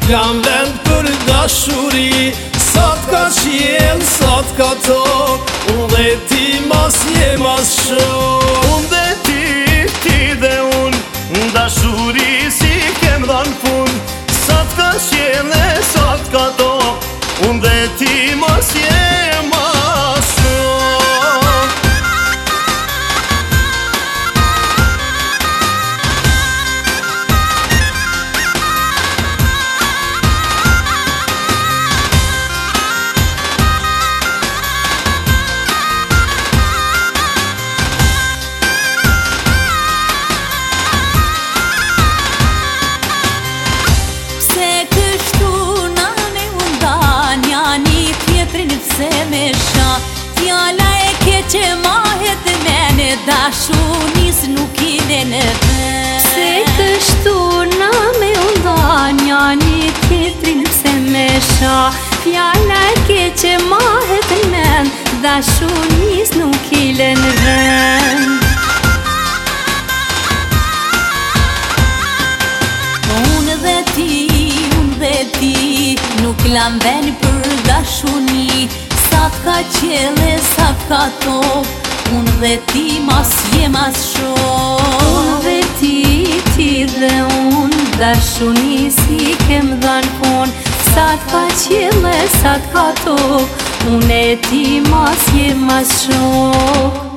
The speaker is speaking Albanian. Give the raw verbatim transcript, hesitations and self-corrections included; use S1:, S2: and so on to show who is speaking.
S1: Jam vend për dashuri, sa t'ka qiell, sa t'ka tok, unë dhe ti mas je mas shok.
S2: Unë dhe ti, ti dhe unë, dashuri si kem dhan fun. Sa t'ka qiell e sa t'ka tok, unë dhe ti mas je mas shok.
S3: Fjalla e keqe mahet e mene, dashunis nuk i dhe në ven.
S4: Se kështu na me unda njani tjetrin pse me sha. Fjalla e keqe mahet e men, dashunis nuk i dhe në ven.
S3: Unë dhe ti, unë dhe ti, nuk lam ven për dashuni. Sa t'ka qele, sa t'ka tok, unë dhe ti mas je mas shok.
S4: Unë dhe ti, ti dhe unë, dashuni si kem dhan fun. Sa t'ka qele, sa t'ka tok, unë e ti mas je mas shok.